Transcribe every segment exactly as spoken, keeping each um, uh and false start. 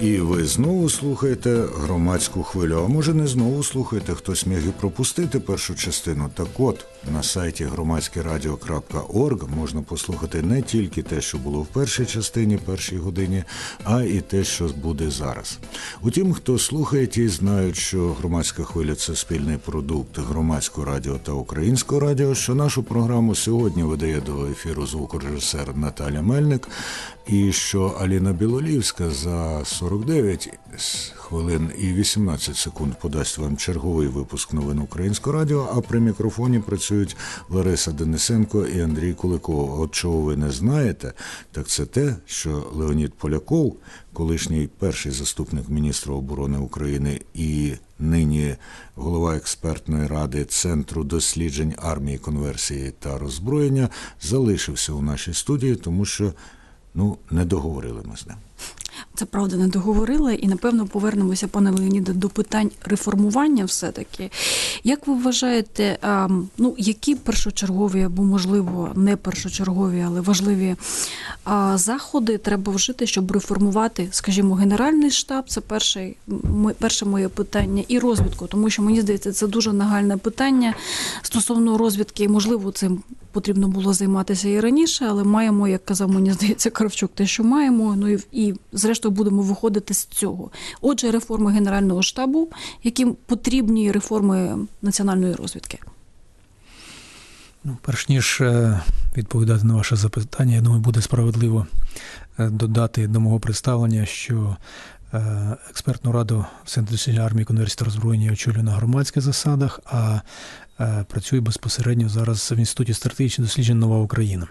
І ви знову слухаєте громадську хвилю. А може не знову слухаєте, хтось міг і пропустити першу частину. Так от, на сайті громадське радіо крапка орг можна послухати не тільки те, що було в першій частині, першій годині, а і те, що буде зараз. Утім, хто слухає, ті знають, що громадська хвиля – це спільний продукт громадського радіо та українського радіо, що нашу програму сьогодні видає до ефіру звукорежисер Наталя Мельник, і що Аліна Білолівська за сорок дев'ять хвилин і вісімнадцять секунд подасть вам черговий випуск новин Українського радіо, а при мікрофоні працюють Лариса Денисенко і Андрій Куликов. От чого ви не знаєте, так це те, що Леонід Поляков, колишній перший заступник міністра оборони України і нині голова експертної ради Центру досліджень армії, конверсії та роззброєння, залишився у нашій студії, тому що Ну, не договорили ми з ним. Це правда, не договорили, і, напевно, повернемося, пане Леоніде, до питань реформування все-таки. Як ви вважаєте, ну, які першочергові, або, можливо, не першочергові, але важливі заходи треба вжити, щоб реформувати, скажімо, Генеральний штаб, це перше, перше моє питання, і розвідку, тому що, мені здається, це дуже нагальне питання стосовно розвідки, і, можливо, цим потрібно було займатися і раніше, але маємо, як казав, мені здається, Кравчук, те, що маємо, ну і, і зрештою будемо виходити з цього. Отже, реформи Генерального штабу, яким потрібні реформи національної розвідки? Ну, перш ніж відповідати на ваше запитання, я думаю, буде справедливо додати до мого представлення, що експертну раду Центру досліджень армії, конверсії та роззброєння очолюю на громадських засадах, а працюю безпосередньо зараз в Інституті стратегічних досліджень «Нова Україна».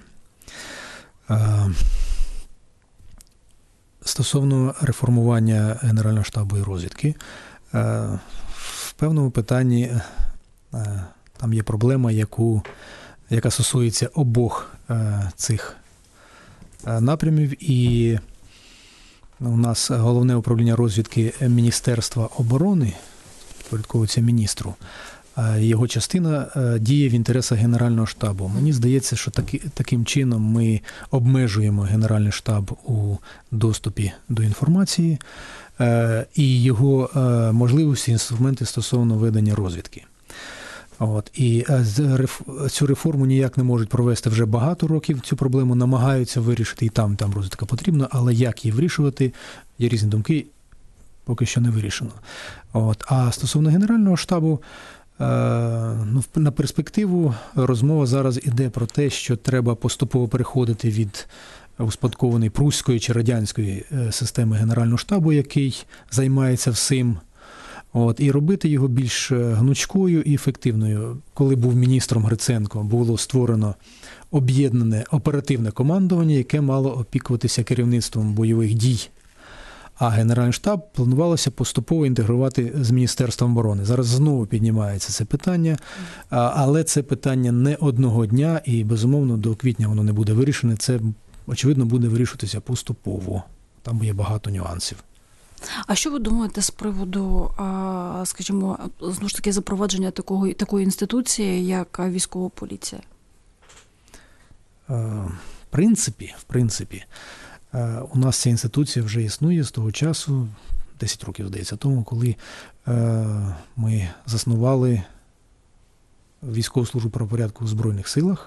Стосовно реформування Генерального штабу і розвідки, в певному питанні там є проблема, яку, яка стосується обох цих напрямів, і у нас головне управління розвідки Міністерства оборони, підпорядковується міністру, його частина діє в інтересах Генерального штабу. Мені здається, що таки, таким чином ми обмежуємо Генеральний штаб у доступі до інформації і його можливості, інструменти стосовно ведення розвідки. От. І цю реформу ніяк не можуть провести вже багато років. Цю проблему намагаються вирішити, і там, там розвідка потрібна, але як її вирішувати, є різні думки, поки що не вирішено. От. А стосовно Генерального штабу, ну, на перспективу розмова зараз іде про те, що треба поступово переходити від успадкованої прусської чи радянської системи Генерального штабу, який займається всім, от, і робити його більш гнучкою і ефективною. Коли був міністром Гриценко, було створено об'єднане оперативне командування, яке мало опікуватися керівництвом бойових дій. А Генеральний штаб планувалося поступово інтегрувати з Міністерством оборони. Зараз знову піднімається це питання, але це питання не одного дня, і, безумовно, до квітня воно не буде вирішене. Це, очевидно, буде вирішуватися поступово. Там є багато нюансів. А що ви думаєте з приводу, скажімо, знову ж таки, запровадження такого, такої інституції, як військова поліція? В принципі, в принципі, у нас ця інституція вже існує з того часу, десять років, здається, тому, коли ми заснували військову службу правопорядку у Збройних силах.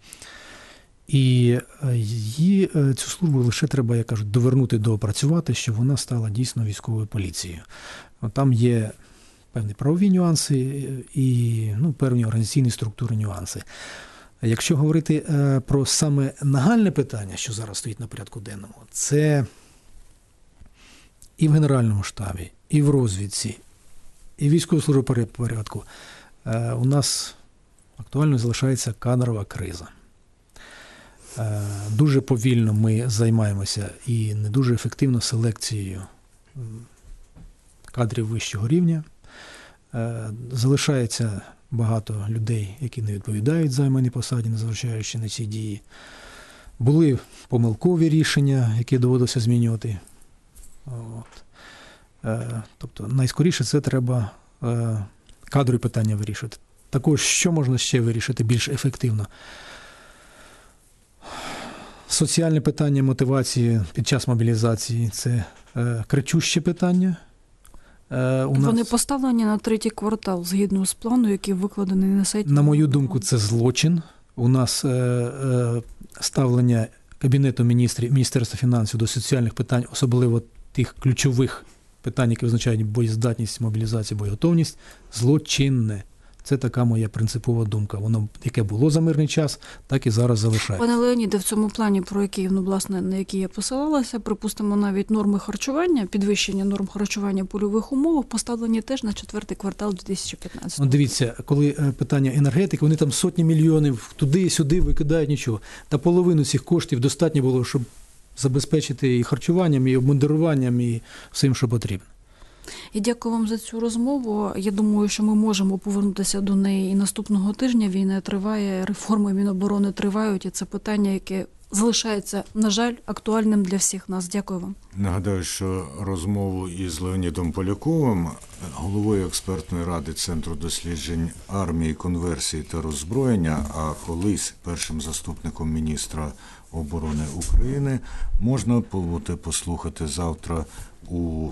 І її, цю службу лише треба, як кажуть, довернути, доопрацювати, щоб вона стала дійсно військовою поліцією. Там є певні правові нюанси і, ну, певні організаційні структури нюанси. Якщо говорити про саме нагальне питання, що зараз стоїть на порядку денному, це і в Генеральному штабі, і в розвідці, і в військовій службі правопорядку у нас актуальною залишається кадрова криза. Дуже повільно ми займаємося і не дуже ефективно селекцією кадрів вищого рівня. Залишається багато людей, які не відповідають займаній посаді, незважаючи на ці дії. Були помилкові рішення, які доводилося змінювати. От. Тобто, найскоріше це треба кадрові питання вирішити. Також, що можна ще вирішити більш ефективно? Соціальне питання мотивації під час мобілізації – це кричуще питання. У Вони нас... поставлені на третій квартал, згідно з плану, який викладений на сайті. На мою думку, це злочин. У нас ставлення Кабінету міністрів, Міністерства фінансів до соціальних питань, особливо тих ключових питань, які визначають боєздатність, мобілізацію, боєготовність, злочинне. Це така моя принципова думка. Воно, яке було за мирний час, так і зараз залишається. Пане Леоніде, в цьому плані, про який, ну, власне, на який я посилалася, припустимо, навіть норми харчування, підвищення норм харчування в польових умовах поставлені теж на четвертий квартал дві тисячі п'ятнадцятого. Ну, дивіться, коли питання енергетики, вони там сотні мільйонів туди-сюди викидають нічого. Та половину цих коштів достатньо було, щоб забезпечити і харчуванням, і обмундируванням, і всім, що потрібно. І дякую вам за цю розмову. Я думаю, що ми можемо повернутися до неї і наступного тижня. Війна триває, реформи Міноборони тривають, і це питання, яке залишається, на жаль, актуальним для всіх нас. Дякую вам. Нагадаю, що розмову із Леонідом Поляковим, головою експертної ради Центру досліджень армії, конверсії та роззброєння, а колись першим заступником міністра оборони України, можна буде послухати завтра у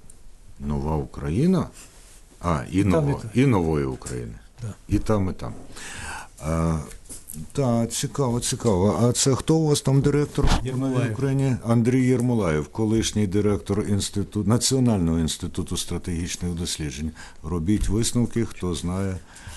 Нова Україна, а, і, нова, і Нової України. Да. І там, і там. А, так, цікаво, цікаво. А це хто у вас там директор в Новій Україні? Андрій Єрмолаєв, колишній директор інституту, Національного інституту стратегічних досліджень. Робіть висновки, хто знає,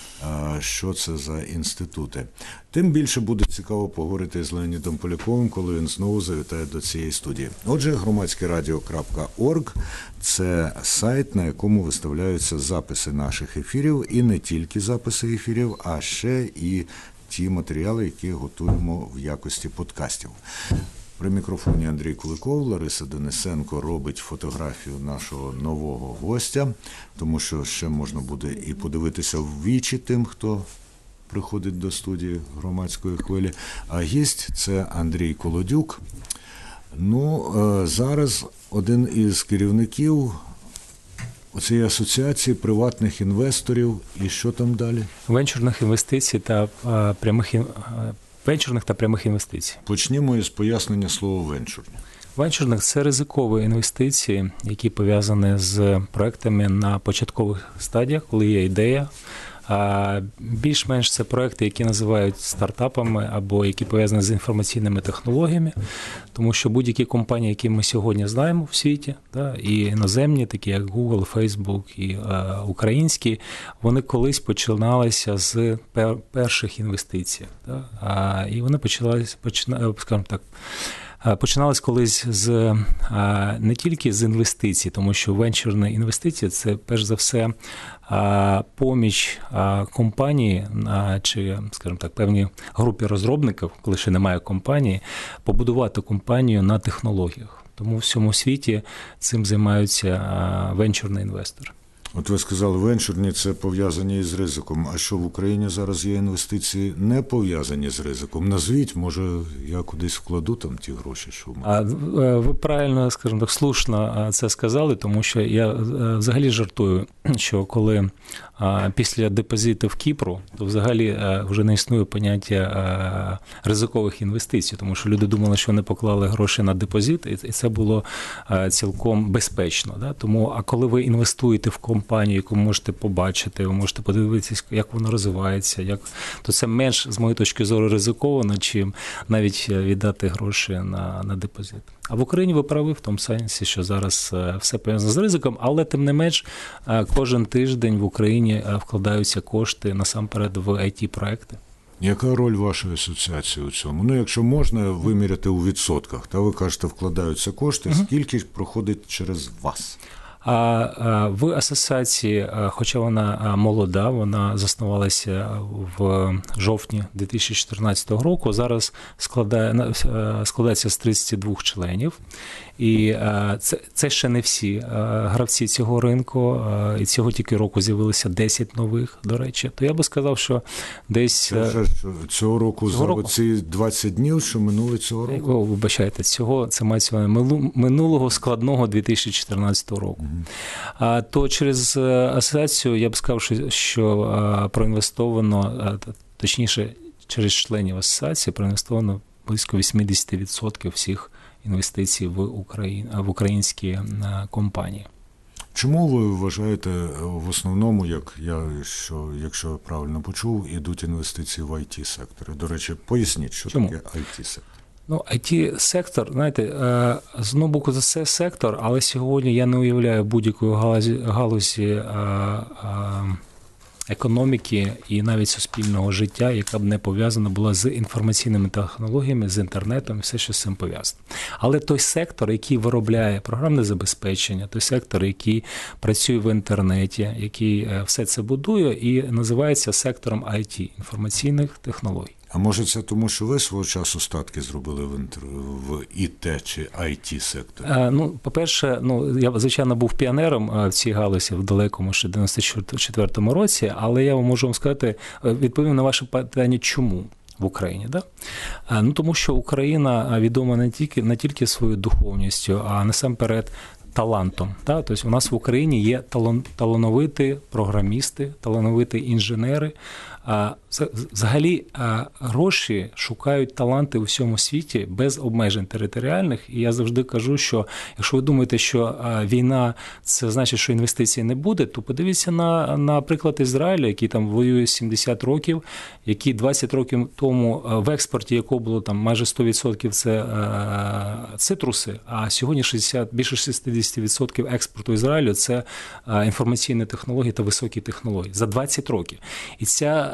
що це за інститути. Тим більше буде цікаво поговорити з Леонідом Поляковим, коли він знову завітає до цієї студії. Отже, громадське радіо крапка орг – це сайт, на якому виставляються записи наших ефірів, і не тільки записи ефірів, а ще і ті матеріали, які готуємо в якості подкастів. При мікрофоні Андрій Куликов, Лариса Денисенко робить фотографію нашого нового гостя, тому що ще можна буде і подивитися в вічі тим, хто приходить до студії громадської хвилі. А гість – це Андрій Колодюк. Ну, зараз один із керівників оцієї асоціації приватних інвесторів. І що там далі? Венчурних інвестицій та а, прямих інвестицій. Венчурних та прямих інвестицій. Почнімо із пояснення слова «венчурні». Венчурних – це ризикові інвестиції, які пов'язані з проектами на початкових стадіях, коли є ідея. А більш-менш це проекти, які називають стартапами або які пов'язані з інформаційними технологіями, тому що будь-які компанії, які ми сьогодні знаємо в світі, да, і іноземні, такі як Google, Facebook, і е, українські, вони колись починалися з пер, перших інвестицій. Да, а, і вони почалися, почина, скажімо так, починалось колись з не тільки з інвестицій, тому що венчурні інвестиції – це перш за все поміч компанії чи, скажімо так, певній групі розробників, коли ще немає компанії, побудувати компанію на технологіях. Тому в всьому світі цим займаються венчурні інвестори. От ви сказали, венчурні – це пов'язані із ризиком. А що в Україні зараз є інвестиції не пов'язані з ризиком? Назвіть, може, я кудись вкладу там ті гроші, що в мене. А ви правильно, скажімо так, слушно це сказали, тому що я взагалі жартую, що коли після депозитів Кіпру, то взагалі вже не існує поняття ризикових інвестицій, тому що люди думали, що вони поклали гроші на депозит, і це було цілком безпечно. Да? Тому, а коли ви інвестуєте в компанію, яку можете побачити, ви можете подивитися, як воно розвивається, як... то це менш, з моєї точки зору, ризиковано, чим навіть віддати гроші на, на депозит. А в Україні ви праві в тому сенсі, що зараз все пов'язано з ризиком, але тим не менш кожен тиждень в Україні вкладаються кошти насамперед в ай ті-проекти. Яка роль вашої асоціації у цьому? Ну, якщо можна виміряти у відсотках, та ви кажете, вкладаються кошти, угу. Скільки ж проходить через вас? А в асоціації, хоча вона молода, вона заснувалася в жовтні дві тисячі чотирнадцятого року, зараз складає, складається з тридцяти двох членів. І це, це ще не всі гравці цього ринку, і цього тільки року з'явилося десять нових, до речі. То я би сказав, що десь... Це вже цього року, цього за року? Ці двадцять днів, що минули цього року? О, вибачайте, цього, це мається минулого складного дві тисячі чотирнадцятого року. Угу. А, то через асоціацію я б сказав, що, що проінвестовано, точніше, через членів асоціації проінвестовано близько вісімдесят відсотків всіх інвестицій в Україн, в українські компанії. Чому ви вважаєте в основному, як я, що, якщо я правильно почув, ідуть інвестиції в ай ті-сектори? До речі, поясніть, що Чому? таке ай ті-сектор. Ну, ай ті-сектор, знаєте, з одного боку це сектор, але сьогодні я не уявляю будь-якої галузі, галузі економіки і навіть суспільного життя, яка б не пов'язана була з інформаційними технологіями, з інтернетом і все, що з цим пов'язано. Але той сектор, який виробляє програмне забезпечення, той сектор, який працює в інтернеті, який все це будує, і називається сектором ай ті, інформаційних технологій. А може це тому, що ви свого часу статки зробили в, інтер... в і те чи ай ті-секторі? А, ну, по-перше, ну, я, звичайно, був піонером в цій галузі в далекому ще дев'яносто четвертому році, але я можу вам сказати, відповім на ваше питання, чому в Україні. Да? А, ну, тому що Україна відома не тільки, не тільки своєю духовністю, а насамперед талантом. Да? Тобто у нас в Україні є талан... талановиті програмісти, талановиті інженери. Взагалі гроші шукають таланти у всьому світі без обмежень територіальних. І я завжди кажу, що якщо ви думаєте, що війна – це значить, що інвестицій не буде, то подивіться на, на приклад Ізраїля, який там воює сімдесят років, який двадцять років тому в експорті якого було там майже сто відсотків це цитруси, а сьогодні шістдесят, більше шістдесят відсотків експорту Ізраїлю – це інформаційні технології та високі технології. За двадцять років. І ця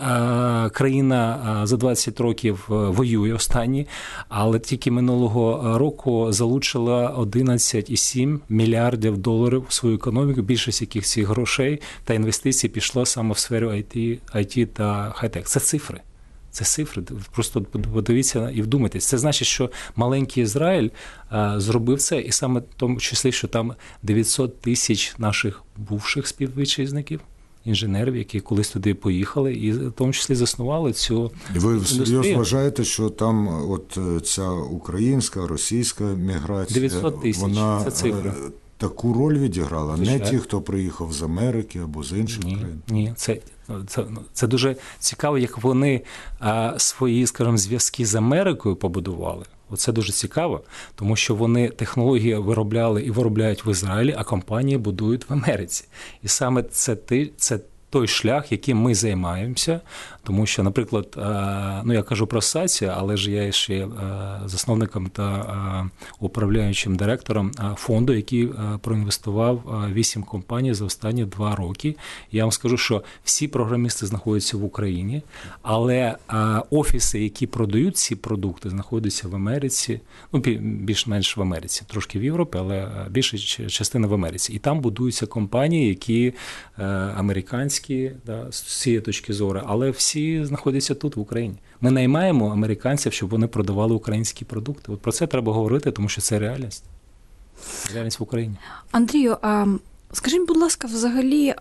країна за двадцять років воює останні, але тільки минулого року залучила одинадцять цілих сім мільярдів доларів в свою економіку, більшість яких цих грошей та інвестицій пішло саме в сферу ай ті, ай ті та хай-тек. Це цифри. Це цифри. Просто подивіться і вдумайтесь. Це значить, що маленький Ізраїль зробив це, і саме в тому числі, що там дев'ятсот тисяч наших бувших співвітчизників, інженерів, які колись туди поїхали, і в тому числі заснували цю і ви серйозно вважаєте, що там от ця українська, російська міграція, дев'ятсот тисяч, вона це цифра. Таку роль відіграла? Звичайно. Не ті, хто приїхав з Америки або з інших ні, країн? Ні, це, це, це дуже цікаво, як вони а, свої, скажімо, зв'язки з Америкою побудували. Оце дуже цікаво, тому що вони технології виробляли і виробляють в Ізраїлі, а компанії будують в Америці. І саме це, це той шлях, яким ми займаємося, тому що, наприклад, ну я кажу про асоціацію, але ж я ще засновником та управляючим директором фонду, який проінвестував вісім компаній за останні два роки. Я вам скажу, що всі програмісти знаходяться в Україні, але офіси, які продають ці продукти, знаходяться в Америці, ну більш-менш в Америці, трошки в Європі, але більша частина в Америці. І там будуються компанії, які американські, да, з цієї точки зору, але всі знаходяться тут, в Україні. Ми наймаємо американців, щоб вони продавали українські продукти. От про це треба говорити, тому що це реальність. Реальність в Україні. Андрію, а скажіть, будь ласка, взагалі,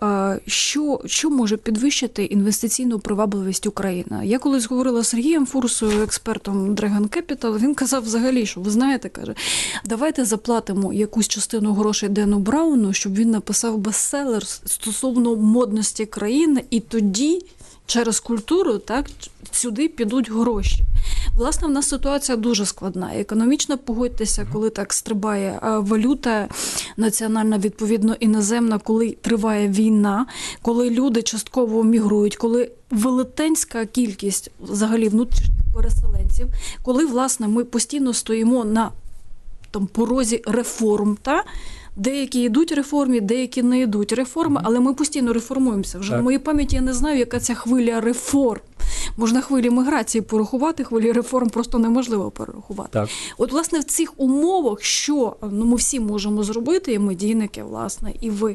що, що може підвищити інвестиційну привабливість України? Я колись говорила з Сергієм Фурсою, експертом Dragon Capital, він казав взагалі, що ви знаєте, каже, давайте заплатимо якусь частину грошей Дену Брауну, щоб він написав бестселер стосовно модності країни, і тоді через культуру так, сюди підуть гроші. Власне, в нас ситуація дуже складна. Економічно, погодьтеся, коли так стрибає валюта національна, відповідно, іноземна, коли триває війна, коли люди частково мігрують, коли велетенська кількість взагалі внутрішніх переселенців, коли, власне, ми постійно стоїмо на там, порозі реформ, та? Деякі йдуть реформи, деякі не йдуть реформи, але ми постійно реформуємося. Вже так. На моїй пам'яті я не знаю, яка ця хвиля реформ. Можна хвилі міграції порахувати, хвилі реформ просто неможливо порахувати. Так. От, власне, в цих умовах, що ну, ми всі можемо зробити, і медійники, власне, і ви,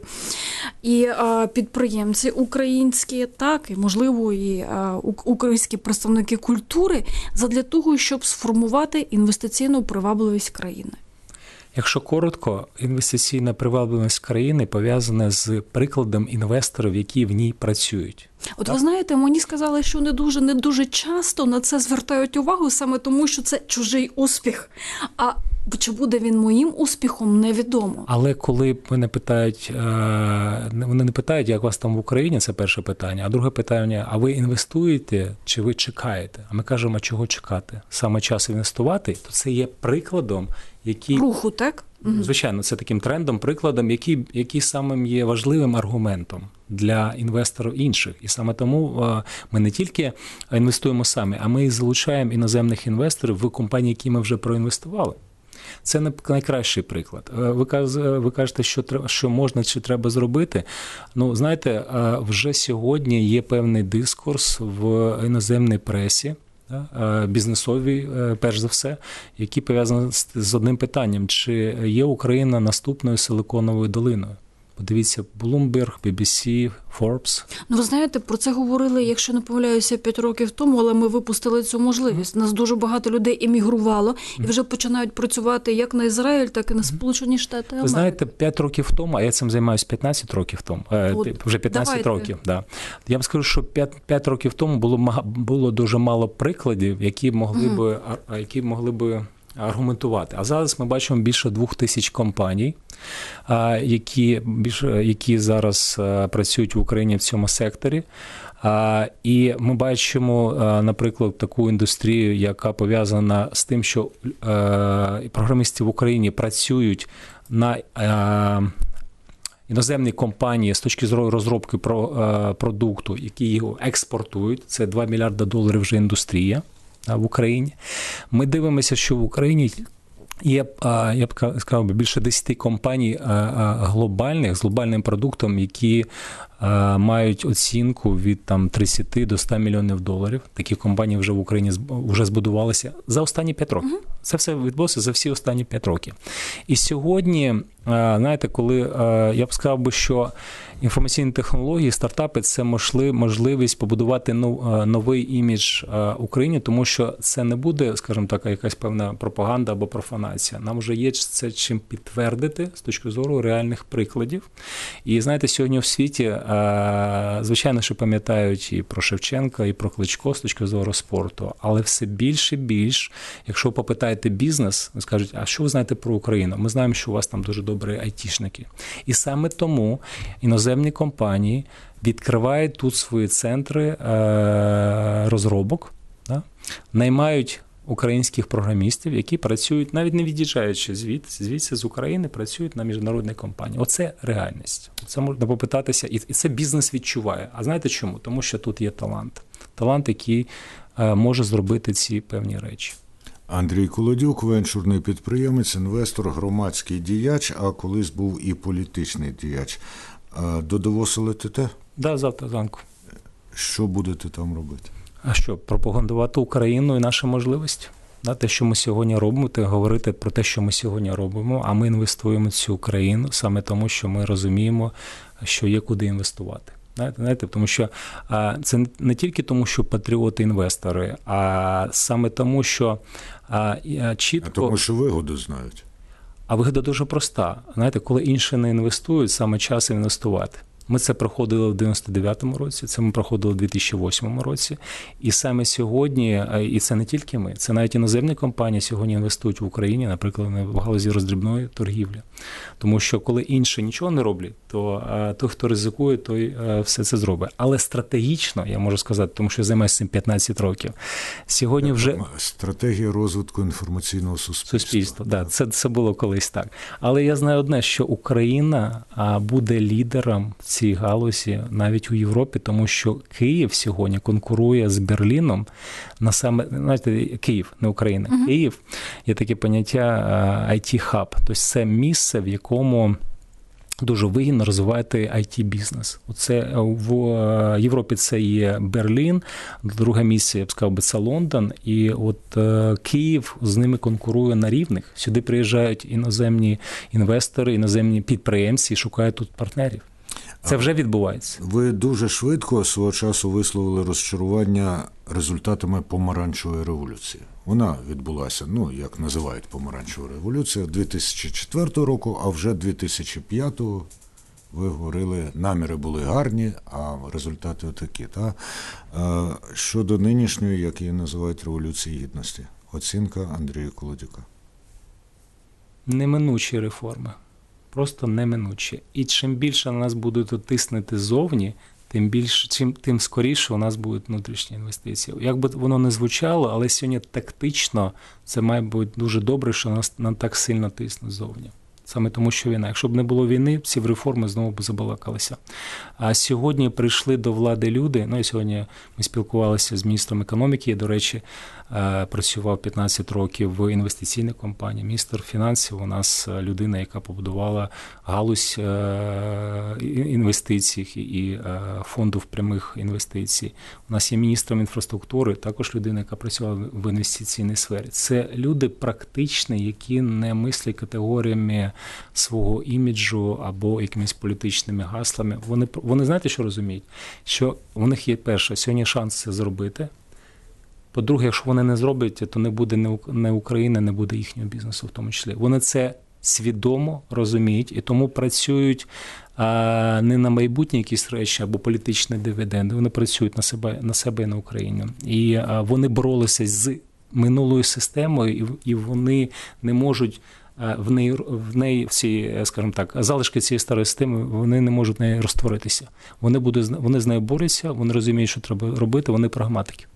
і а, підприємці українські, так, і, можливо, і а, українські представники культури, задля того, щоб сформувати інвестиційну привабливість країни. Якщо коротко, інвестиційна привабливість країни пов'язана з прикладом інвесторів, які в ній працюють. От так? Ви знаєте, мені сказали, що не дуже, не дуже часто на це звертають увагу, саме тому, що це чужий успіх. А чи буде він моїм успіхом, невідомо. Але коли мене питають, вони не питають, як у вас там в Україні, це перше питання, а друге питання, а ви інвестуєте чи ви чекаєте? А ми кажемо, а чого чекати? Саме час інвестувати, то це є прикладом, який... Руху, так? Звичайно, це таким трендом, прикладом, який, який самим є важливим аргументом для інвесторів інших. І саме тому ми не тільки інвестуємо самі, а ми і залучаємо іноземних інвесторів в компанії, які ми вже проінвестували. Це найкращий приклад. Ви кажете, що, що можна чи треба зробити. Ну, знаєте, вже сьогодні є певний дискурс в іноземній пресі, бізнесові, перш за все, які пов'язані з одним питанням, чи є Україна наступною силиконовою долиною. Подивіться, Bloomberg, бі бі сі, Forbes. Ну, ви знаєте, про це говорили, якщо не помиляюся, п'ять років тому, але ми випустили цю можливість. Нас дуже багато людей емігрувало і вже починають працювати як на Ізраїль, так і на Сполучені Штати Америки. Ви знаєте, п'ять років тому, а я цим займаюся п'ятнадцять років тому, От, вже п'ятнадцять давайте. років, да. Я вам скажу, що п'ять років тому було, було дуже мало прикладів, які могли угу. би, які могли би аргументувати. А зараз ми бачимо більше двох тисяч компаній, які, які зараз працюють в Україні в цьому секторі. І ми бачимо, наприклад, таку індустрію, яка пов'язана з тим, що програмісти в Україні працюють на іноземні компанії з точки зору розробки продукту, які його експортують. Це два мільярди доларів вже індустрія в Україні. Ми дивимося, що в Україні є, я б сказав, більше десять компаній глобальних, з глобальним продуктом, які мають оцінку від там, тридцять до ста мільйонів доларів. Такі компанії вже в Україні вже збудувалися за останні п'ять років. Uh-huh. Це все відбулося за всі останні п'ять років. І сьогодні, знаєте, коли я б сказав би, що інформаційні технології, стартапи – це можливість побудувати новий імідж Україні, тому що це не буде, скажімо так, якась певна пропаганда або профанація. Нам вже є це чим підтвердити з точки зору реальних прикладів. І, знаєте, сьогодні в світі, звичайно, що пам'ятають і про Шевченка, і про Кличко з точки зору спорту, але все більше і більш, якщо попитаєте бізнес, скажуть, а що ви знаєте про Україну? Ми знаємо, що у вас там дуже добрі айтішники. І саме тому іноземні компанії відкривають тут свої центри розробок, да? Наймають українських програмістів, які працюють, навіть не від'їжджаючи звідси, звідси з України, працюють на міжнародній компанії. Оце реальність. Це можна попитатися, і це бізнес відчуває. А знаєте чому? Тому що тут є талант. Талант, який може зробити ці певні речі. Андрій Колодюк, венчурний підприємець, інвестор, громадський діяч, а колись був і політичний діяч. До Давосу летите? Так, да, завтра зранку. Що будете там робити? А що, пропагандувати Україну і наші можливості? Да, те, що ми сьогодні робимо, те говорити про те, що ми сьогодні робимо, а ми інвестуємо в цю країну саме тому, що ми розуміємо, що є куди інвестувати. Знаєте, знаєте, тому що а, це не тільки тому, що патріоти-інвестори, а саме тому, що а, чітко... А тому, що вигоду знають. А вигода дуже проста. Знаєте, коли інші не інвестують, саме час інвестувати. Ми це проходили в дев'яносто дев'ятому році, це ми проходили в дві тисячі восьмому році. І саме сьогодні, і це не тільки ми, це навіть іноземні компанії сьогодні інвестують в Україні, наприклад, в галузі роздрібної торгівлі. Тому що коли інші нічого не роблять, то той, хто ризикує, той все це зробить. Але стратегічно, я можу сказати, тому що я займаюся цим п'ятнадцять років, сьогодні вже... Стратегія розвитку інформаційного суспільства. Суспільства, так, це, це було колись так. Але я знаю одне, що Україна буде лідером в цій галузі навіть у Європі, тому що Київ сьогодні конкурує з Берліном на саме, знаєте, Київ, не Україна. Uh-huh. Київ є таке поняття ай ті-хаб, тобто це місце, в якому дуже вигідно розвивати ай ті-бізнес. Оце в Європі це є Берлін, друге місце, я б сказав, це Лондон, і от Київ з ними конкурує на рівних. Сюди приїжджають іноземні інвестори, іноземні підприємці і шукають тут партнерів. Це вже відбувається. Ви дуже швидко свого часу висловили розчарування результатами помаранчевої революції. Вона відбулася, ну, як називають помаранчеву революцію, дві тисячі четвертого року, а вже дві тисячі п'ятого ви говорили, наміри були гарні, а результати отакі. Та? Щодо нинішньої, як її називають, революції гідності. Оцінка Андрія Колодюка. неминучі реформи. Просто неминучі. І чим більше на нас будуть тиснути ззовні, тим більше, чим, тим скоріше у нас будуть внутрішні інвестиції. Як би воно не звучало, але сьогодні тактично це має бути дуже добре, що нас, нам так сильно тиснуть ззовні. Саме тому, що війна. Якщо б не було війни, ці реформи знову б забалакалися. А сьогодні прийшли до влади люди, ну і сьогодні ми спілкувалися з міністром економіки, я, до речі, працював п'ятнадцять років в інвестиційній компанії. Міністр фінансів у нас людина, яка побудувала галузь інвестицій і фондів прямих інвестицій. У нас є міністром інфраструктури, також людина, яка працювала в інвестиційній сфері. Це люди практичні, які не мислять категоріями свого іміджу або якимись політичними гаслами. Вони, вони знаєте, що розуміють? Що у них є, перше, сьогодні шанс це зробити. По-друге, якщо вони не зроблять, то не буде не Україна, не буде їхнього бізнесу в тому числі. Вони це свідомо розуміють і тому працюють а, не на майбутні якісь речі або політичні дивіденди, вони працюють на себе, на себе і на Україну. І а, вони боролися з минулою системою, і, і вони не можуть в неї, в неї всі, скажімо так, залишки цієї старої системи, вони не можуть в неї розтворитися. Вони, будуть, вони з нею борються, вони розуміють, що треба робити, вони прагматики.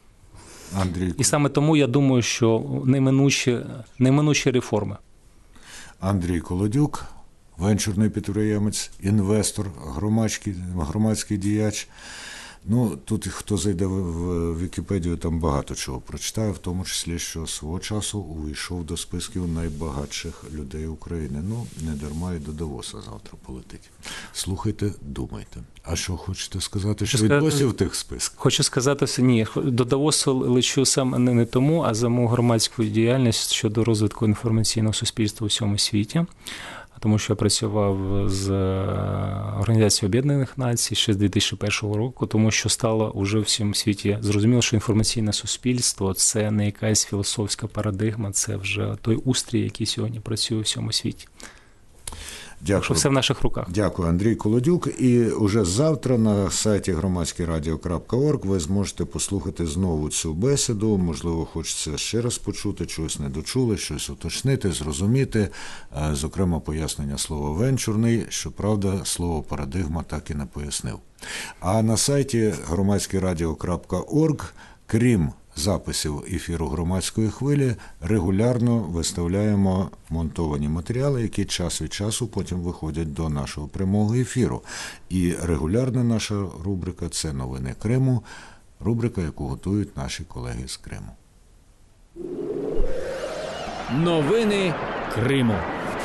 Андрій. І саме тому я думаю, що неминучі, неминучі реформи. Андрій Колодюк, венчурний підприємець, інвестор, громадський, громадський діяч. Ну, тут хто зайде в Вікіпедію, там багато чого прочитає, в тому числі, що свого часу увійшов до списків найбагатших людей України. Ну, не дарма і до Давоса завтра полетить. Слухайте, думайте. А що хочете сказати, що він досі в тих списках? Хочу сказати, ні, до Давосу лечу саме не, не тому, а за мою громадську діяльність щодо розвитку інформаційного суспільства у всьому світі. Тому що я працював з Організацією Об'єднаних Націй ще з дві тисячі першого року, тому що стало уже в всьому світі зрозуміло, що інформаційне суспільство – це не якась філософська парадигма, це вже той устрій, який сьогодні працює у всьому світі. Дякую. Що все в наших руках. Дякую, Андрій Колодюк. І уже завтра на сайті громадське радіо крапка орг ви зможете послухати знову цю бесіду. Можливо, хочеться ще раз почути, щось не дочули, щось уточнити, зрозуміти. Зокрема, пояснення слова «венчурний», щоправда, слово «парадигма» так і не пояснив. А на сайті громадське радіо крапка орг, крім записів ефіру «Громадської хвилі», регулярно виставляємо монтовані матеріали, які час від часу потім виходять до нашого прямого ефіру. І регулярна наша рубрика – це «Новини Криму», рубрика, яку готують наші колеги з Криму. Новини Криму.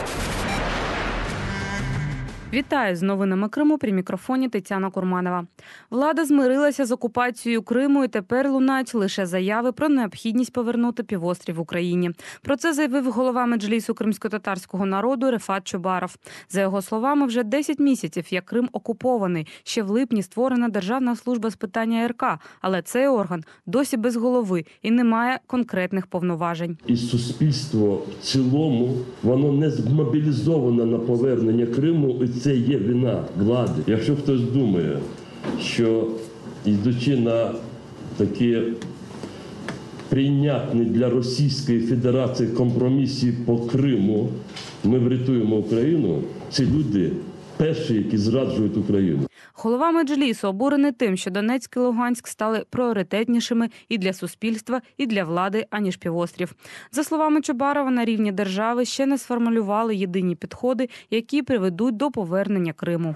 Вітаю з новинами Криму, при мікрофоні Тетяна Курманова. Влада змирилася з окупацією Криму і тепер лунають лише заяви про необхідність повернути півострів Україні. Про це заявив голова Меджлісу кримськотатарського народу Рефат Чубаров. За його словами, вже десять місяців, як Крим окупований. Ще в липні створена Державна служба з питання РК, але цей орган досі без голови і не має конкретних повноважень. І суспільство в цілому, воно не змобілізоване на повернення Криму. Це є вина влади. Якщо хтось думає, що йдучи на такі прийнятні для Російської Федерації компроміси по Криму, ми врятуємо Україну, ці люди перші, які зраджують Україну. Голова Меджлісу обурений тим, що Донецьк і Луганськ стали пріоритетнішими і для суспільства, і для влади, аніж півострів. За словами Чубарова, на рівні держави ще не сформулювали єдині підходи, які приведуть до повернення Криму.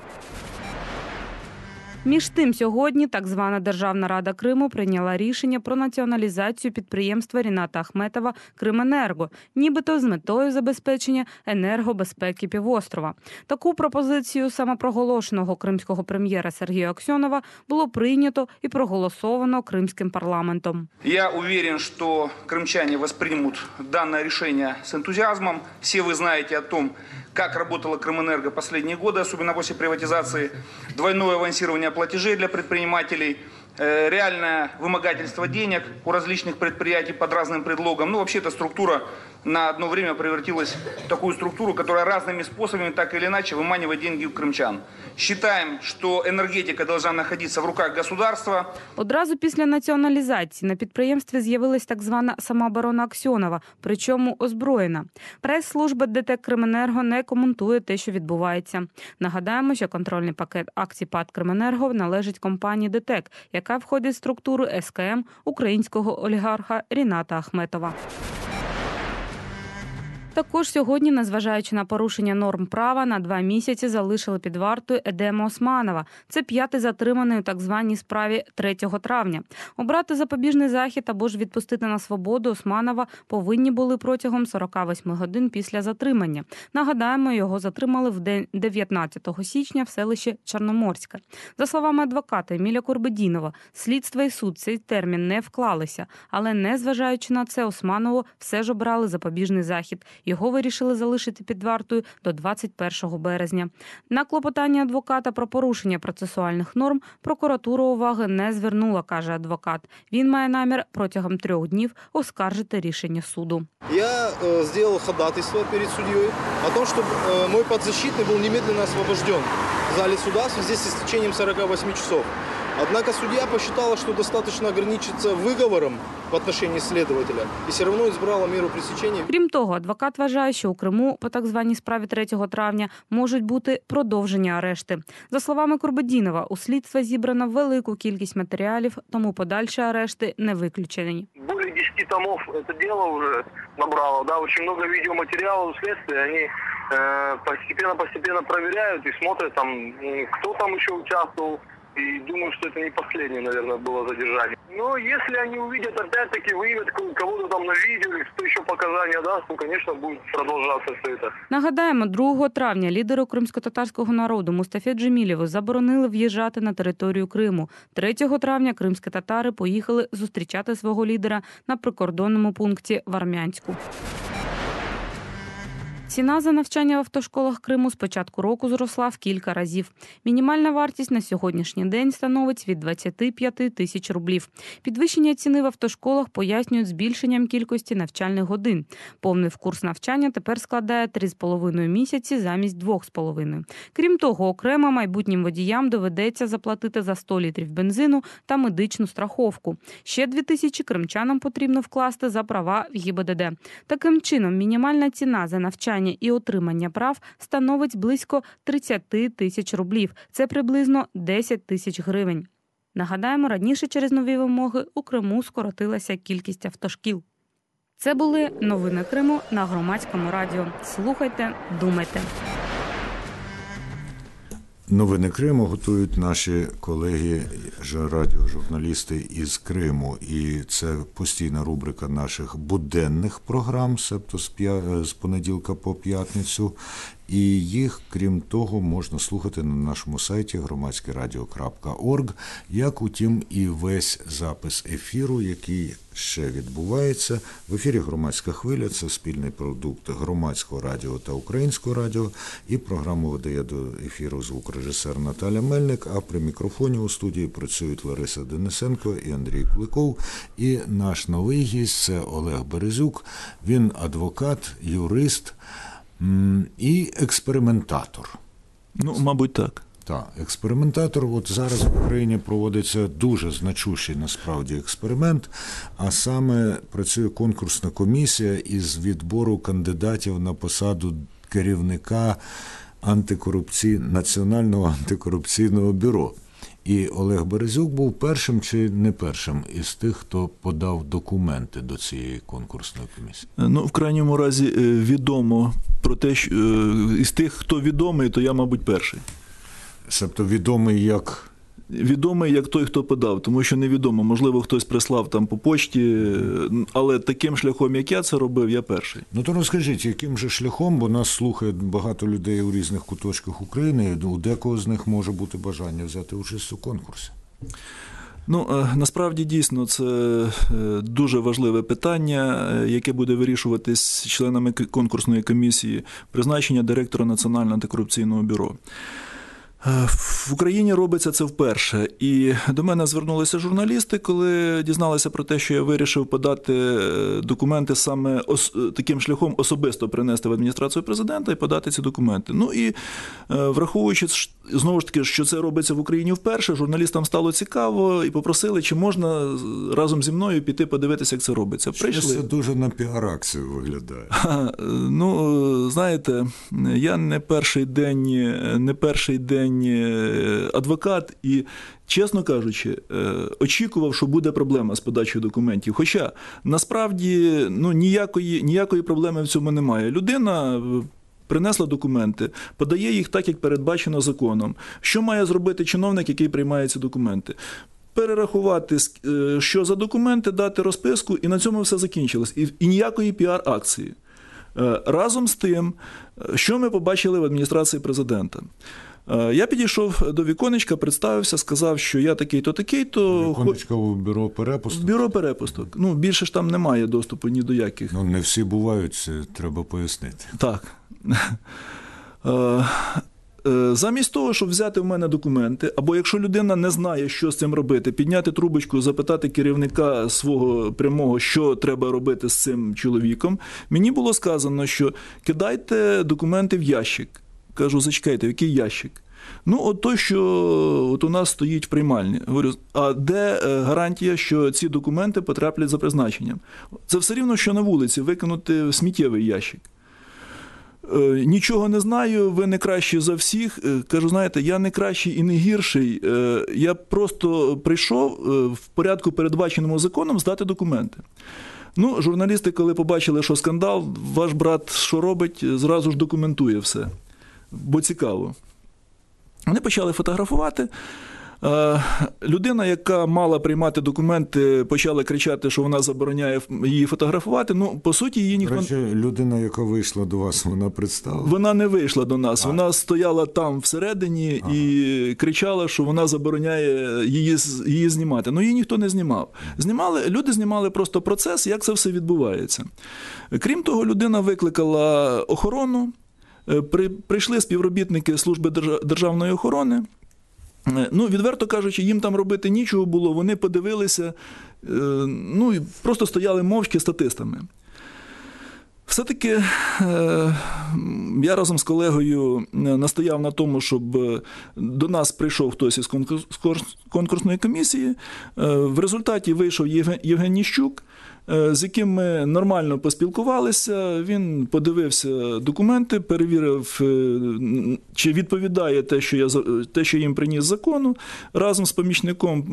Між тим, сьогодні так звана Державна рада Криму прийняла рішення про націоналізацію підприємства Ріната Ахметова «Крименерго», нібито з метою забезпечення енергобезпеки півострова. Таку пропозицію самопроголошеного кримського прем'єра Сергія Аксьонова було прийнято і проголосовано кримським парламентом. Я уверен, що кримчане воспримут дане рішення з ентузіазмом. Всі ви знаєте о том, как работала Крымэнерго последние годы, особенно после приватизации, двойное авансирование платежей для предпринимателей, реальное вымогательство денег у различных предприятий под разным предлогом. Ну, вообще эта структура на одно время превратилась в такую структуру, которая разными способами, так или иначе, выманивает деньги у крымчан. Считаем, що енергетика должна знаходитися в руках государства. Одразу після націоналізації на підприємстві з'явилась так звана самооборона Аксьонова, причому озброєна. Прес-служба ДТЕК Крименерго не коментує те, що відбувається. Нагадаємо, що контрольний пакет акцій ПАТ Крименерго належить компанії ДТЕК, яка входить в структуру ес ка ем українського олігарха Ріната Ахметова. Також сьогодні, незважаючи на порушення норм права, на два місяці залишили під вартою Едема Османова. Це п'ятий затриманий у так званій справі третього травня. Обрати запобіжний захід або ж відпустити на свободу Османова повинні були протягом сорок вісім годин після затримання. Нагадаємо, його затримали в день дев'ятнадцятого січня в селищі Чорноморське. За словами адвоката Еміля Курбедінова, слідство і суд цей термін не вклалися, але незважаючи на це, Османову все ж обрали запобіжний захід. Його вирішили залишити під вартою до двадцять першого березня. На клопотання адвоката про порушення процесуальних норм прокуратура уваги не звернула, каже адвокат. Він має намір протягом трьох днів оскаржити рішення суду. Я э, сделал ходатайство перед судьей о том, чтобы э, мой подзащитный был немедленно освобожден в зале суда в связи с истечением сорока восьми часов. Однако судья посчитала, что достаточно ограничиться выговором в отношении следователя и все равно избрала меру пресечения. Крім того, адвокат вважає, що у Криму по так званій справі третього травня можуть бути продовжені арешти. За словами Курбедінова, у слідства зібрано велику кількість матеріалів, тому подальші арешти не виключені. Более десяти томов это дело уже набрало, да, очень много видеоматериалов следствия, они э, постепенно-постепенно проверяют и смотрят, там, кто там еще участвовал. И думаю, что это не последнее, наверное, было задержание. Но если они увидят, опять-таки, выявят кого-то там на видео, или кто еще показания даст, то, конечно, будет продолжаться все это. Нагадаємо, другого травня лідеру кримсько-татарського народу Мустафі Джемілєву заборонили в'їжджати на територію Криму. третього травня кримські татари поїхали зустрічати свого лідера на прикордонному пункті в Армянську. Ціна за навчання в автошколах Криму з початку року зросла в кілька разів. Мінімальна вартість на сьогоднішній день становить від двадцяти п'яти тисяч рублів. Підвищення ціни в автошколах пояснюють збільшенням кількості навчальних годин. Повний курс навчання тепер складає три з половиною місяці замість двох з половиною. Крім того, окремо майбутнім водіям доведеться заплатити за сто літрів бензину та медичну страховку. Ще дві тисячі кримчанам потрібно вкласти за права в ге бе де де. Таким чином, мінімальна ціна за навчання і отримання прав становить близько тридцять тисяч рублів. Це приблизно десять тисяч гривень. Нагадаємо, раніше через нові вимоги у Криму скоротилася кількість автошкіл. Це були новини Криму на Громадському радіо. Слухайте, думайте. Новини Криму готують наші колеги, радіожурналісти із Криму. І це постійна рубрика наших буденних програм, себто з понеділка по п'ятницю. І їх, крім того, можна слухати на нашому сайті громадське радіо крапка орг, як, утім, і весь запис ефіру, який ще відбувається. В ефірі «Громадська хвиля» – це спільний продукт Громадського радіо та Українського радіо. І програму видає до ефіру звукорежисер Наталя Мельник, а при мікрофоні у студії працюють Лариса Денисенко і Андрій Куликов. І наш новий гість – це Олег Березюк. Він адвокат, юрист, і експериментатор. Ну, мабуть, так. Так, експериментатор. От зараз в Україні проводиться дуже значущий, насправді, експеримент, а саме працює конкурсна комісія із відбору кандидатів на посаду керівника антикорупцій... Національного антикорупційного бюро. І Олег Березюк був першим чи не першим із тих, хто подав документи до цієї конкурсної комісії? Ну, в крайньому разі відомо про те, що із тих, хто відомий, то я, мабуть, перший. Себто відомий як... Відомий як той, хто подав, тому що невідомо, можливо, хтось прислав там по почті, але таким шляхом, як я це робив, я перший. Ну то розкажіть, яким же шляхом, бо нас слухає багато людей у різних куточках України, і у декого з них може бути бажання взяти участь у конкурсі? Ну, насправді, дійсно, це дуже важливе питання, яке буде вирішуватись членами конкурсної комісії призначення директора Національного антикорупційного бюро. В Україні робиться це вперше. І до мене звернулися журналісти, коли дізналися про те, що я вирішив подати документи саме ос- таким шляхом особисто принести в адміністрацію президента і подати ці документи. Ну і враховуючи, знову ж таки, що це робиться в Україні вперше, журналістам стало цікаво і попросили, чи можна разом зі мною піти подивитися, як це робиться. Прийшли. Це дуже на піар-акцію виглядає. Ну, знаєте, я не перший день, не перший день адвокат і, чесно кажучи, очікував, що буде проблема з подачею документів. Хоча, насправді, ну, ніякої, ніякої проблеми в цьому немає. Людина принесла документи, подає їх так, як передбачено законом. Що має зробити чиновник, який приймає ці документи? Перерахувати, що за документи, дати розписку, і на цьому все закінчилось. І, і ніякої піар-акції. Разом з тим, що ми побачили в адміністрації президента. Я підійшов до віконечка, представився, сказав, що я такий-то, такий-то. Віконечка у бюро перепусток? Бюро перепусток. Ну, більше ж там немає доступу ні до яких. Ну, не всі бувають, це треба пояснити. Так. Замість того, щоб взяти в мене документи, або якщо людина не знає, що з цим робити, підняти трубочку, запитати керівника свого прямого, що треба робити з цим чоловіком, мені було сказано, що кидайте документи в ящик. Кажу, зачекайте, в який ящик? Ну, от той, що от у нас стоїть в приймальні. Говорю, а де гарантія, що ці документи потраплять за призначенням? Це все рівно, що на вулиці, викинути в сміттєвий ящик. Нічого не знаю, ви не кращі за всіх. Кажу, знаєте, я не кращий і не гірший. Я просто прийшов в порядку, передбаченому законом, здати документи. Ну, журналісти, коли побачили, що скандал, ваш брат що робить, зразу ж документує все. Бо цікаво. Вони почали фотографувати. Людина, яка мала приймати документи, почала кричати, що вона забороняє її фотографувати. Ну, по суті, її ніхто... Речі, людина, яка вийшла до вас, вона представила? Вона не вийшла до нас. А. Вона стояла там всередині ага. і кричала, що вона забороняє її, її знімати. Ну, її ніхто не знімав. Знімали, люди знімали просто процес, як це все відбувається. Крім того, людина викликала охорону. При, прийшли співробітники служби державної охорони. Ну, відверто кажучи, їм там робити нічого було, вони подивилися, ну, і просто стояли мовчки статистами. Все-таки я разом з колегою настояв на тому, щоб до нас прийшов хтось із конкурсної комісії. В результаті вийшов Євген Ніщук, з яким ми нормально поспілкувалися. Він подивився документи, перевірив, чи відповідає те, що я, те, що я їм приніс закону. Разом з помічником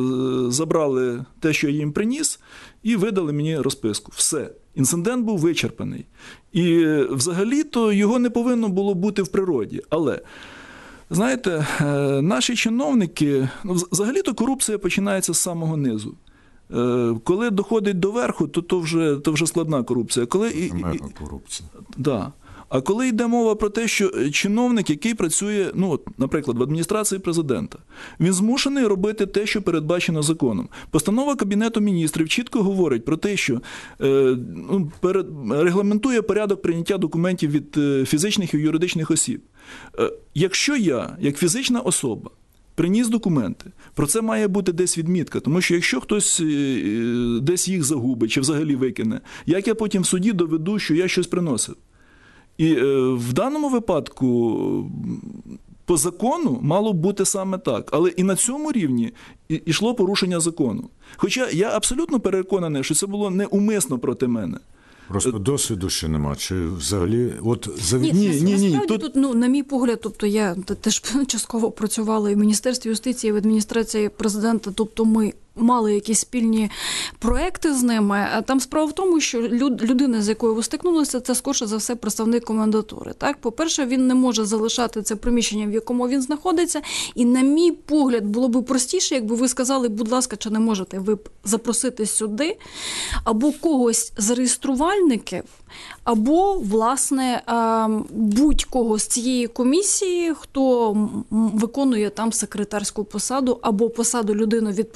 забрали те, що я їм приніс, і видали мені розписку. Все. Інцидент був вичерпаний. І взагалі-то його не повинно було бути в природі. Але, знаєте, наші чиновники, ну, взагалі-то корупція починається з самого низу. Коли доходить до верху, то, то, вже, то вже складна корупція. Коли... Мега корупція. Да. А коли йде мова про те, що чиновник, який працює, ну, от, наприклад, в адміністрації президента, він змушений робити те, що передбачено законом. Постанова Кабінету міністрів чітко говорить про те, що е, ну, перед, регламентує порядок прийняття документів від е, фізичних і юридичних осіб. Е, якщо я, як фізична особа, приніс документи, про це має бути десь відмітка, тому що якщо хтось десь їх загубить чи взагалі викине, як я потім в суді доведу, що я щось приносив? І в даному випадку по закону мало б бути саме так. Але і на цьому рівні йшло порушення закону. Хоча я абсолютно переконаний, що це було неумисно проти мене. Просто досвіду ще нема, чи взагалі, от за... Ні, ні, ні, ні. Тут... тут, ну, на мій погляд, тобто я теж частково працювала і в Міністерстві юстиції, і в адміністрації президента, тобто ми мали якісь спільні проекти з ними. Там справа в тому, що людина, з якою ви стикнулися, це скорше за все представник комендатури. Так, по-перше, він не може залишати це приміщення, в якому він знаходиться. І, на мій погляд, було б простіше, якби ви сказали, будь ласка, чи не можете ви запросити сюди або когось з реєструвальників, або, власне, будь-кого з цієї комісії, хто виконує там секретарську посаду або посаду людини відповідальної,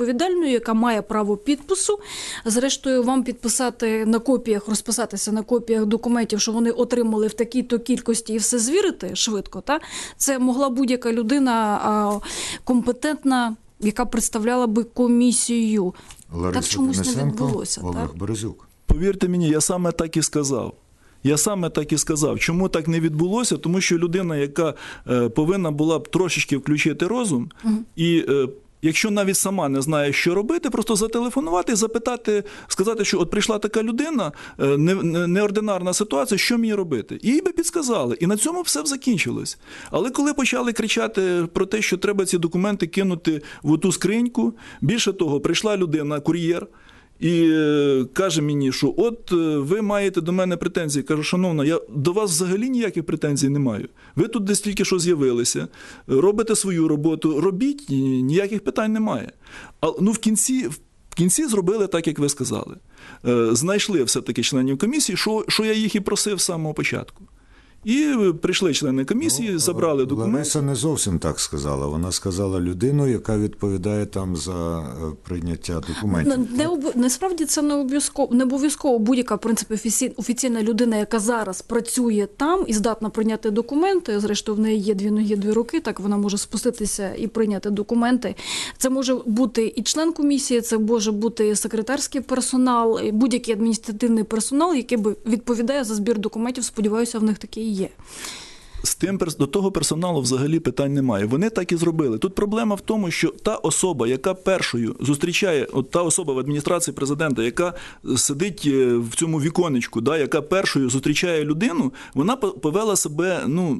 людиною, яка має право підпису. Зрештою, вам підписати на копіях, розписатися на копіях документів, що вони отримали в такій-то кількості і все звірити швидко. Та? Це могла будь-яка людина а, компетентна, яка представляла би комісію. Лариса так чомусь не Денисенко, відбулося. Олег Так? Березюк. Повірте мені, я саме так і сказав. Я саме так і сказав. Чому так не відбулося? Тому що людина, яка е, повинна була б трошечки включити розум, угу. і е, якщо навіть сама не знає, що робити, просто зателефонувати, запитати, сказати, що от прийшла така людина, е, не, не, неординарна ситуація, що мені робити? І їй би підсказали. І на цьому все б закінчилось. Але коли почали кричати про те, що треба ці документи кинути в ту скриньку, більше того, прийшла людина, кур'єр, і е, каже мені, що от е, ви маєте до мене претензії. Кажу, шановна, я до вас взагалі ніяких претензій не маю. Ви тут десь тільки що з'явилися, робите свою роботу, робіть, ніяких питань немає. А ну в кінці, в кінці зробили так, як ви сказали. Е, знайшли все-таки членів комісії, що, що я їх і просив з самого початку. І прийшли члени комісії, ну, забрали документи. Лариса не зовсім так сказала. Вона сказала людину, яка відповідає там за прийняття документів. Не, не, насправді це не обов'язково, не обов'язково будь-яка, в принципі, офіційна людина, яка зараз працює там і здатна прийняти документи, зрештою в неї є дві ноги, дві руки, так вона може спуститися і прийняти документи. Це може бути і член комісії, це може бути секретарський персонал, будь-який адміністративний персонал, який відповідає за збір документів, сподіваюся, в них такі є. З тим, до того персоналу взагалі питань немає. Вони так і зробили. Тут проблема в тому, що та особа, яка першою зустрічає, от та особа в адміністрації президента, яка сидить в цьому віконечку, да, яка першою зустрічає людину, вона повела себе, ну...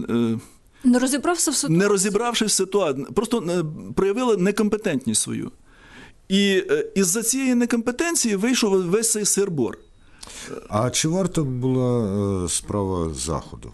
Не розібрався в ситуації. Не розібравшись в ситуації. Просто проявила некомпетентність свою. І із-за цієї некомпетенції вийшов весь цей сир-бор. А чи варто була справа заходу?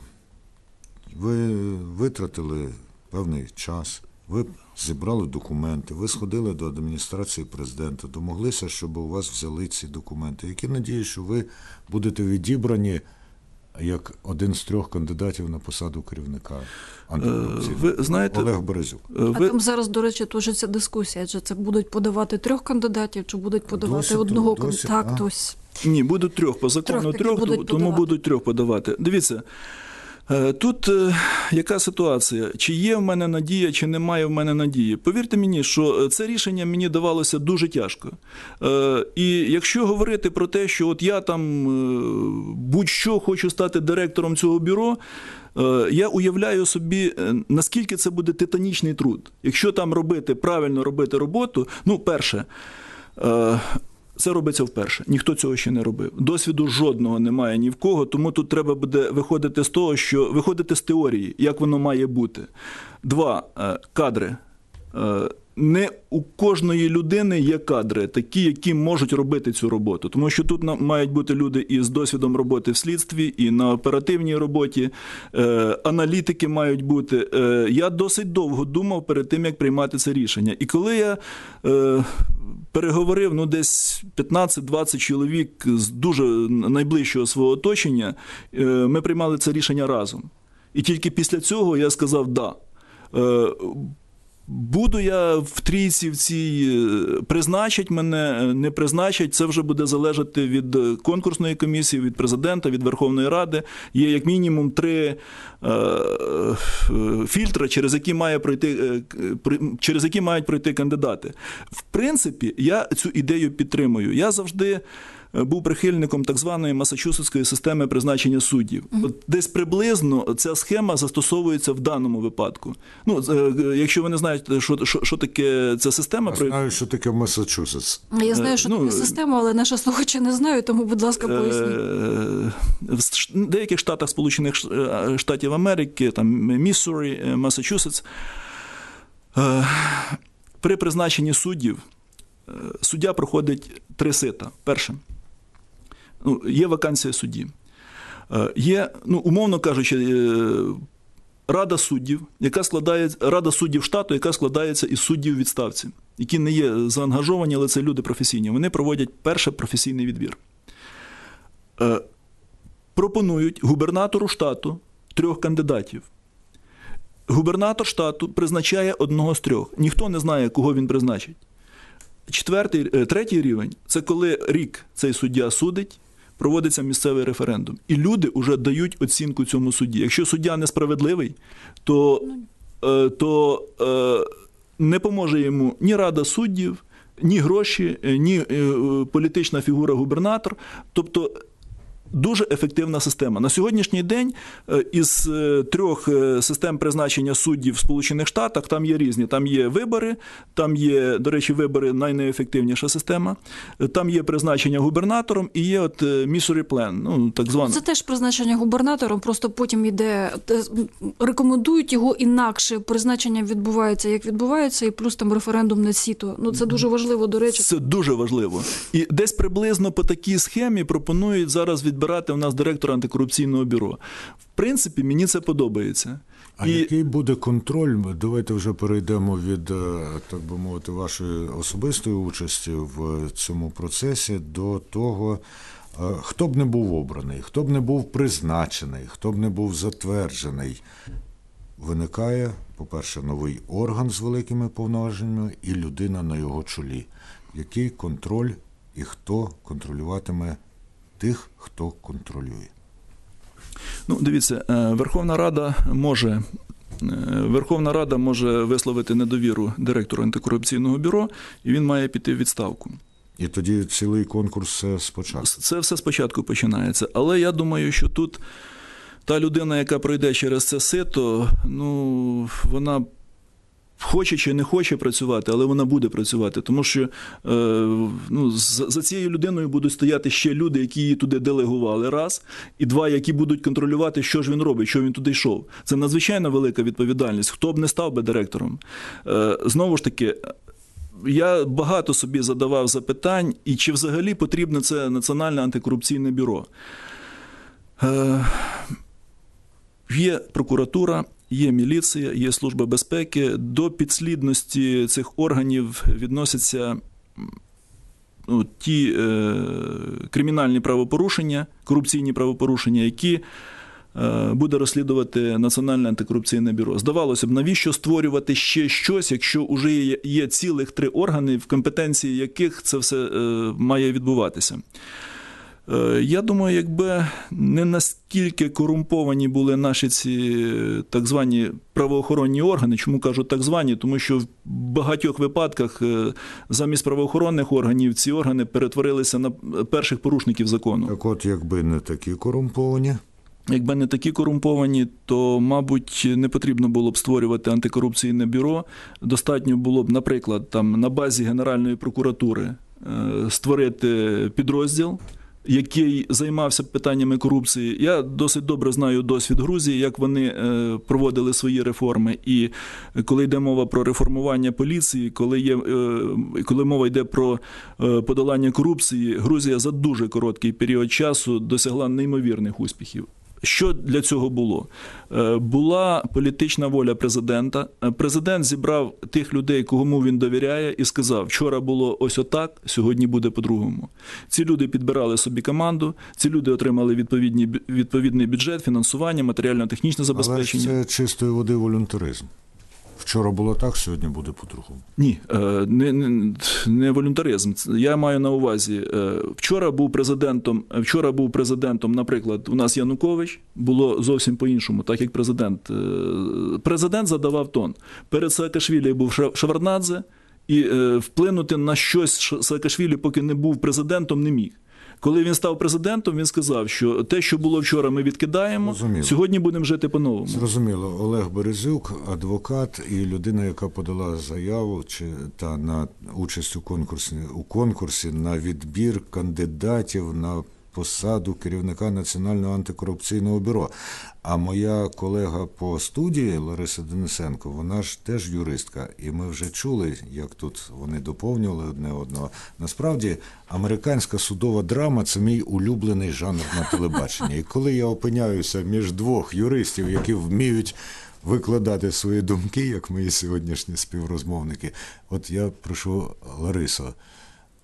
Ви витратили певний час, ви зібрали документи, ви сходили до адміністрації президента, домоглися, щоб у вас взяли ці документи. Які надії, що ви будете відібрані як один з трьох кандидатів на посаду керівника антикорупції? Ви знаєте, Олег Березюк. Ви... А там зараз, до речі, точиться дискусія, чи це будуть подавати трьох кандидатів, чи будуть подавати досі, одного кандидата. Ні, будуть трьох, по закону трьох, трьох будуть тому подавати. Будуть трьох подавати. Дивіться, тут яка ситуація? Чи є в мене надія, чи немає в мене надії? Повірте мені, що це рішення мені давалося дуже тяжко. І якщо говорити про те, що от я там будь-що хочу стати директором цього бюро, я уявляю собі, наскільки це буде титанічний труд. Якщо там робити, правильно робити роботу, ну, перше, це робиться вперше. Ніхто цього ще не робив. Досвіду жодного немає ні в кого, тому тут треба буде виходити з того, що виходити з теорії, як воно має бути. Два. Кадри. Не у кожної людини є кадри, такі, які можуть робити цю роботу. Тому що тут мають бути люди із досвідом роботи в слідстві, і на оперативній роботі, е, аналітики мають бути. Е, я досить довго думав перед тим, як приймати це рішення. І коли я е, переговорив, ну, десь п'ятнадцять-двадцять чоловік з дуже найближчого свого оточення, е, ми приймали це рішення разом. І тільки після цього я сказав «да». Е, Буду я в трійці в цій, призначать мене, не призначать, це вже буде залежати від конкурсної комісії, від президента, від Верховної Ради. Є як мінімум три е, фільтри, через які, має пройти, через які мають пройти кандидати. В принципі, я цю ідею підтримую. Я завжди був прихильником так званої масачусетської системи призначення суддів. Mm-hmm. От десь приблизно ця схема застосовується в даному випадку. Ну, якщо ви не знаєте, що, що, що таке ця система... Я знаю, що таке Масачусетс. Я знаю, що ну, таке система, але наші слухачі не знають, тому, будь ласка, поясніть. В деяких штатах Сполучених Штатів Америки, там Міссурі, Масачусетс, при призначенні суддів суддя проходить три сита. Перше. Ну, є вакансія судді. Є, ну, умовно кажучи, рада суддів, яка складає, рада суддів штату, яка складається із суддів у відставці, які не є заангажовані, але це люди професійні. Вони проводять перший професійний відбір. Пропонують губернатору штату трьох кандидатів. Губернатор штату призначає одного з трьох. Ніхто не знає, кого він призначить. четвертий, третій рівень – це коли рік цей суддя судить, проводиться місцевий референдум. І люди вже дають оцінку цьому судді. Якщо суддя несправедливий, то, то не поможе йому ні рада суддів, ні гроші, ні політична фігура губернатор. Тобто дуже ефективна система. На сьогоднішній день із трьох систем призначення суддів в Сполучених Штатах, там є різні. Там є вибори, там є, до речі, вибори найнеефективніша система, там є призначення губернатором і є от Missouri Plan, ну, так зване. Це теж призначення губернатором, просто потім йде, рекомендують його інакше, призначення відбувається, як відбувається, і плюс там референдум на сіто. Ну, це дуже важливо, до речі. Це дуже важливо. І десь приблизно по такій схемі пропонують зараз відбирати Відбирати у нас директора антикорупційного бюро. В принципі, мені це подобається. А І... який буде контроль? Давайте вже перейдемо від, так би мовити, вашої особистої участі в цьому процесі до того, хто б не був обраний, хто б не був призначений, хто б не був затверджений. Виникає, по-перше, новий орган з великими повноваженнями і людина на його чолі. Який контроль і хто контролюватиме тих, хто контролює? Ну, дивіться, Верховна Рада може, Верховна Рада може висловити недовіру директору антикорупційного бюро, і він має піти в відставку. І тоді цілий конкурс спочатку? Це все спочатку починається. Але я думаю, що тут та людина, яка пройде через це сито, ну, вона хоче чи не хоче працювати, але вона буде працювати, тому що е, ну, за, за цією людиною будуть стояти ще люди, які її туди делегували, раз, і два, які будуть контролювати, що ж він робить, що він туди йшов. Це надзвичайно велика відповідальність, хто б не став би директором. Е, знову ж таки, я багато собі задавав запитань, і чи взагалі потрібно це Національне антикорупційне бюро. Е, є прокуратура, є міліція, є Служба безпеки. До підслідності цих органів відносяться ну, ті е, кримінальні правопорушення, корупційні правопорушення, які е, буде розслідувати Національне антикорупційне бюро. Здавалося б, навіщо створювати ще щось, якщо вже є, є цілих три органи, в компетенції яких це все е, має відбуватися. Я думаю, якби не наскільки корумповані були наші ці так звані правоохоронні органи, чому кажу так звані, тому що в багатьох випадках замість правоохоронних органів ці органи перетворилися на перших порушників закону. Так от, якби не такі корумповані? Якби не такі корумповані, то, мабуть, не потрібно було б створювати антикорупційне бюро. Достатньо було б, наприклад, там на базі Генеральної прокуратури створити підрозділ, який займався питаннями корупції. Я досить добре знаю досвід Грузії, як вони проводили свої реформи. І коли йде мова про реформування поліції, коли, є, коли мова йде про подолання корупції, Грузія за дуже короткий період часу досягла неймовірних успіхів. Що для цього було? Була політична воля президента. Президент зібрав тих людей, кому він довіряє, і сказав, вчора було ось отак, сьогодні буде по-другому. Ці люди підбирали собі команду, ці люди отримали відповідні, відповідний бюджет, фінансування, матеріально-технічне забезпечення. Але це чистої води волюнтаризм. Вчора було так, сьогодні буде по-другому. Ні, не, не, не волюнтаризм. Я маю на увазі, вчора був президентом, вчора був президентом, наприклад, у нас Янукович, було зовсім по-іншому, так як президент. Президент задавав тон. Перед Саакашвілі був Шеварднадзе, і вплинути на щось Саакашвілі, поки не був президентом, не міг. Коли він став президентом, він сказав, що те, що було вчора, ми відкидаємо, Зрозуміло. Сьогодні будемо жити по-новому. Зрозуміло. Олег Березюк, адвокат і людина, яка подала заяву чи, та на участь у конкурсі, у конкурсі на відбір кандидатів на посаду керівника Національного антикорупційного бюро. А моя колега по студії Лариса Денисенко, вона ж теж юристка, і ми вже чули, як тут вони доповнювали одне одного. Насправді, американська судова драма – це мій улюблений жанр на телебаченні. І коли я опиняюся між двох юристів, які вміють викладати свої думки, як мої сьогоднішні співрозмовники, от я прошу Ларисо,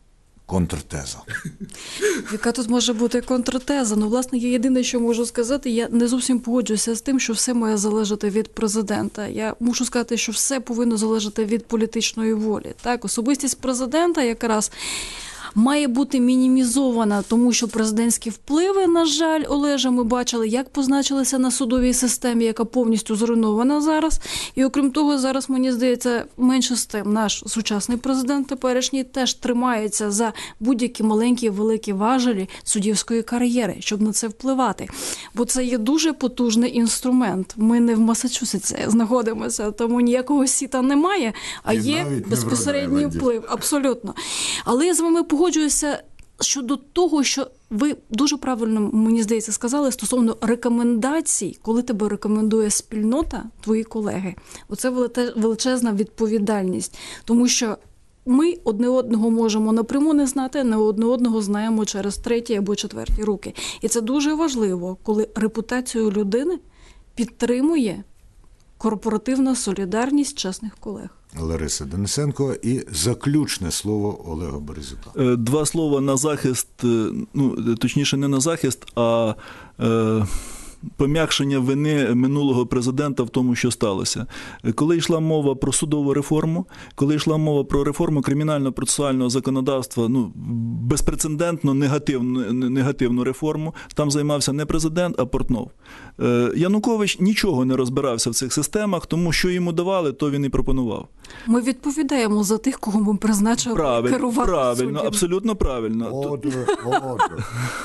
контртеза. Яка тут може бути контртеза? Ну, власне, я єдине, що можу сказати, я не зовсім погоджуюся з тим, що все має залежати від президента. Я мушу сказати, що все повинно залежати від політичної волі. Так, особистість президента якраз має бути мінімізована, тому що президентські впливи, на жаль, Олеже, ми бачили, як позначилися на судовій системі, яка повністю зруйнована зараз. І окрім того, зараз, мені здається, менше з тим, наш сучасний президент теперішній теж тримається за будь-які маленькі і великі важелі суддівської кар'єри, щоб на це впливати. Бо це є дуже потужний інструмент. Ми не в Масачусетсі знаходимося, тому ніякого сіта немає, а І є безпосередній вплив. Абсолютно. Але я з вами погоджуюся щодо того, що ви дуже правильно, мені здається, сказали стосовно рекомендацій, коли тебе рекомендує спільнота, твої колеги. Оце величезна відповідальність, тому що ми одне одного можемо напряму не знати, не одне одного знаємо через треті або четверті руки. І це дуже важливо, коли репутацію людини підтримує корпоративна солідарність чесних колег. Лариса Денисенко і заключне слово Олега Березюка. Два слова на захист, ну, точніше не на захист, а е, пом'якшення вини минулого президента в тому, що сталося. Коли йшла мова про судову реформу, коли йшла мова про реформу кримінально-процесуального законодавства, ну, безпрецедентно негативну, негативну реформу, там займався не президент, а Портнов. Янукович нічого не розбирався в цих системах, тому що йому давали, то він і пропонував. Ми відповідаємо за тих, кого ми призначили Правиль, керувати Правильно, суддям. Абсолютно правильно. Ордер, ордер.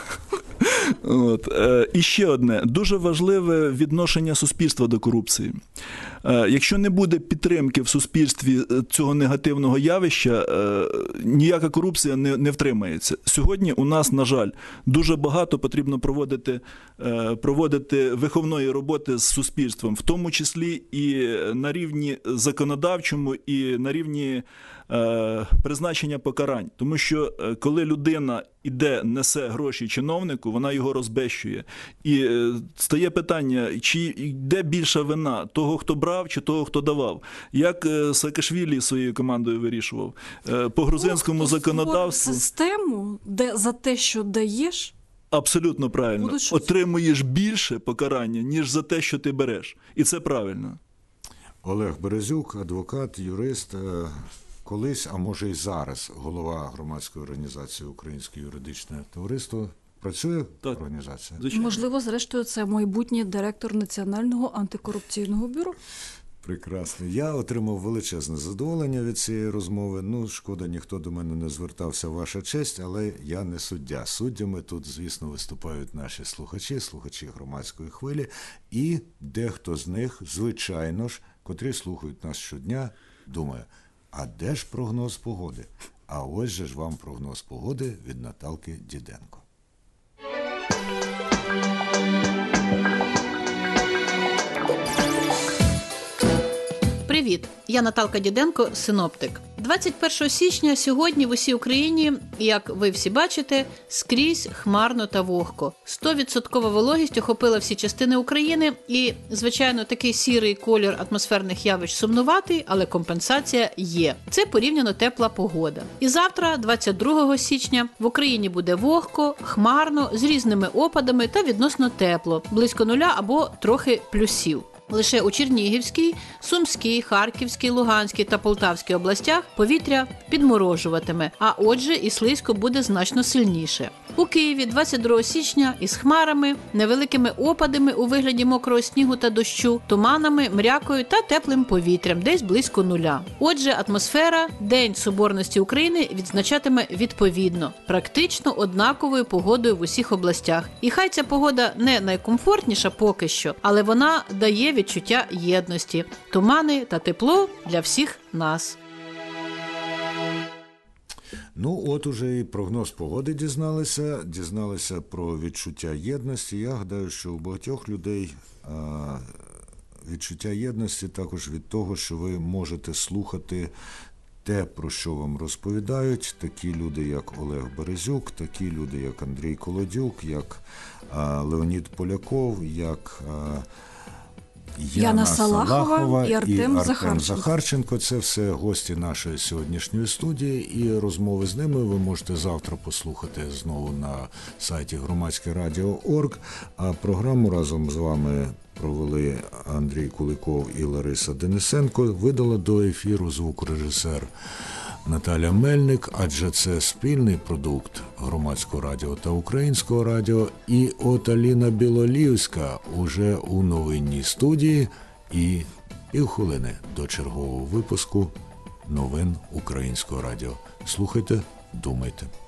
От. І ще одне. Дуже важливе відношення суспільства до корупції. Якщо не буде підтримки в суспільстві цього негативного явища, ніяка корупція не, не втримається. Сьогодні у нас, на жаль, дуже багато потрібно проводити, проводити виховної роботи з суспільством, в тому числі і на рівні законодавчому, і на рівні призначення покарань. Тому що коли людина іде, несе гроші чиновнику, вона його розбещує. І стає питання, чи йде більша вина того, хто брав, чи того, хто давав. Як Саакашвілі своєю командою вирішував. По грузинському ну, законодавству... Систему, де за те, що даєш, абсолютно правильно. Отримуєш більше покарання, ніж за те, що ти береш. І це правильно. Олег Березюк, адвокат, юрист, колись, а може і зараз, голова громадської організації Українське юридичне товариство. Працює так, організація? Звичайно. Можливо, зрештою, це майбутній директор Національного антикорупційного бюро. Прекрасно. Я отримав величезне задоволення від цієї розмови. Ну, шкода, ніхто до мене не звертався, ваша честь, але я не суддя. Суддями тут, звісно, виступають наші слухачі, слухачі громадської хвилі, і дехто з них, звичайно ж, котрі слухають нас щодня, думає, а де ж прогноз погоди? А ось же ж вам прогноз погоди від Наталки Діденко. Привіт! Я Наталка Діденко, синоптик. двадцять першого січня сьогодні в усій Україні, як ви всі бачите, скрізь хмарно та вогко. сто відсотків вологість охопила всі частини України і, звичайно, такий сірий колір атмосферних явищ сумнуватий, але компенсація є. Це порівняно тепла погода. І завтра, двадцять другого січня, в Україні буде вогко, хмарно, з різними опадами та відносно тепло, близько нуля або трохи плюсів. Лише у Чернігівській, Сумській, Харківській, Луганській та Полтавській областях повітря підморожуватиме, а отже і слизько буде значно сильніше. У Києві двадцять другого січня із хмарами, невеликими опадами у вигляді мокрого снігу та дощу, туманами, мрякою та теплим повітрям, десь близько нуля. Отже, атмосфера День Соборності України відзначатиме відповідно, практично однаковою погодою в усіх областях. І хай ця погода не найкомфортніша поки що, але вона дає відчуття єдності, тумани та тепло для всіх нас. Ну, от уже і прогноз погоди дізналися, дізналися про відчуття єдності. Я гадаю, що у багатьох людей а, відчуття єдності також від того, що ви можете слухати те, про що вам розповідають, такі люди, як Олег Березюк, такі люди, як Андрій Колодюк, як а, Леонід Поляков, як а, Яна Салахова і Артем Захарченко. Захарченко. Це все гості нашої сьогоднішньої студії, і розмови з ними ви можете завтра послухати знову на сайті громадське радіо крапка орг. А програму разом з вами провели Андрій Куликов і Лариса Денисенко. Видала до ефіру звукорежисер Наталя Мельник, адже це спільний продукт Громадського радіо та Українського радіо. І от Аліна Білолівська уже у новинній студії, і півхвилини до чергового випуску новин Українського радіо. Слухайте, думайте.